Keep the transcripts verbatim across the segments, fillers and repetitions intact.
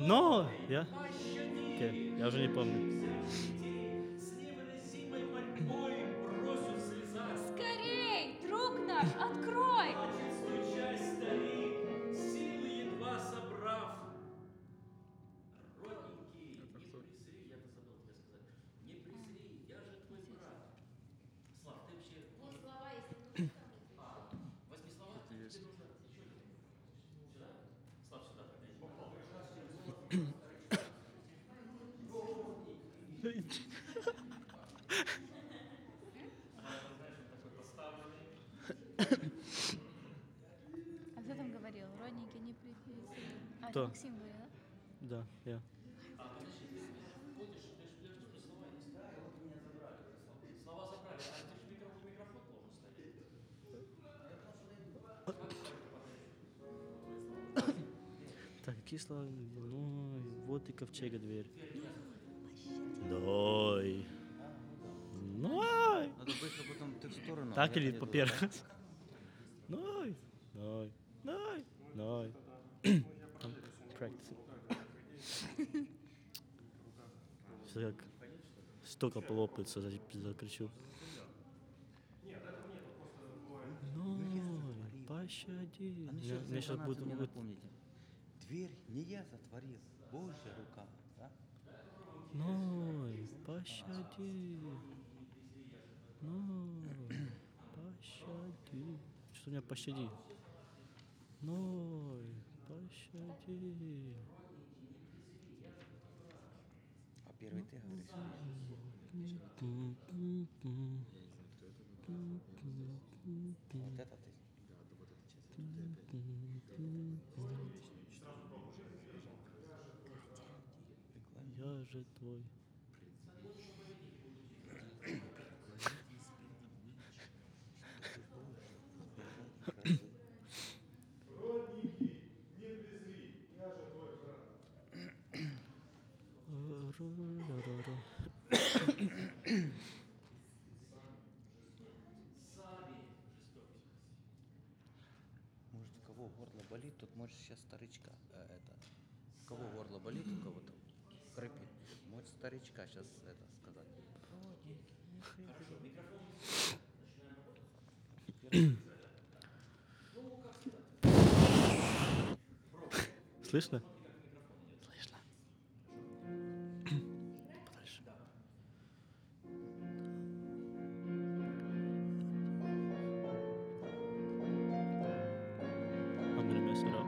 Но я... Okay, я уже не помню. Скорей, друг наш, открой! Стучай, старик, силы едва собрав. Родненький, не презри, я-то забыл тебе сказать. Не презри, я же твой брат. Слав, ты вообще... Вот слова, если нужно. А, возьми слова, тебе нужно... Сюда? Слав, сюда тогда. А кто там говорил? Родненький, не презри. А, это Кто? Максим говорил, да? Да, я. Слова забрали, а ты же микрофон, микрофон должен стоять. Так, какие слова? Ну, вот и ковчега дверь. Ной. Ной. Надо быстро потом ты в сторону. Так а я или поеду, по да? первому? Ной. Ной. Ной. Ной. Там practicing. Сейчас как столько полопается, закричу. Ной, пощади. А Мне, насчет мне сейчас интонации будет... мне будет- напомните. Дверь не я затворил, Божья рука. Да? Ной, пощади. Ной, пощади. Что у меня пощади? Ной, пощади. А первый ты говоришь. Вот это ты. Я же твой. Может, у кого горло болит, тут может сейчас старичка. э, это. У кого горло болит, у кого-то хрипит. Может старичка сейчас это сказать. Слышно? Слышно. Подальше. I'm gonna mess it up.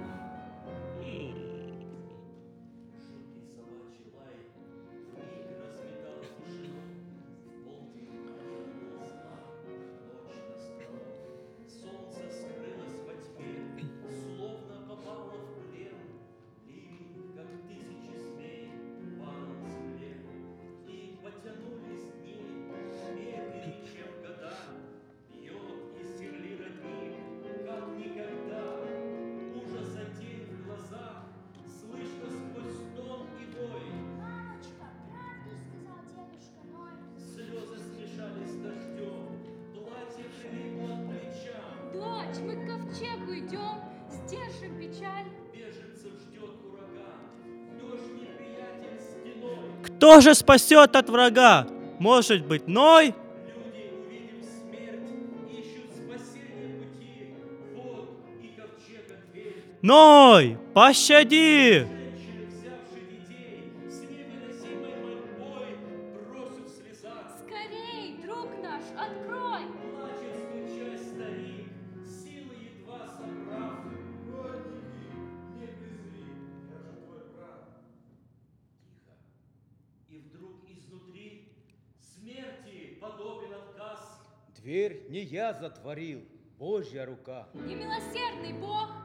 Жуткий собачий лай вмиг разметал тишину. В полдень ожидал сна, ночь настала. Солнце скрылось во тьме, словно попало в плен. Ливень, как тысячи змей, падал к земле. И потянулись дни, медленнее, чем года. Бьет из земли родник, как никогда. Ужаса тень в глазах, слышно сквозь стон и вой. Мамочка, правду сказал дедушка Ной. Слезы смешались с дождем, платье прилипло к плечам. Дочь, мы к ковчегу идем, сдержим печаль. Беженцев ждет ураган, дождь неприятель стеной. Кто же спасет от врага? Может быть, Ной? Люди, увидев смерть, ищут спасения пути. Вот и ковчега дверь. Ной, пощади! Женщины, взявшие детей, с невыносимой мольбой просят в слезах. Скорей, друг наш, открой! Плачет, стучась, старик, силы едва собрав. Не презри, я же твой брат. Тихо. И вдруг изнутри смерти подобен отказ. Дверь не я затворил, Божья рука. Немилосердный Бог,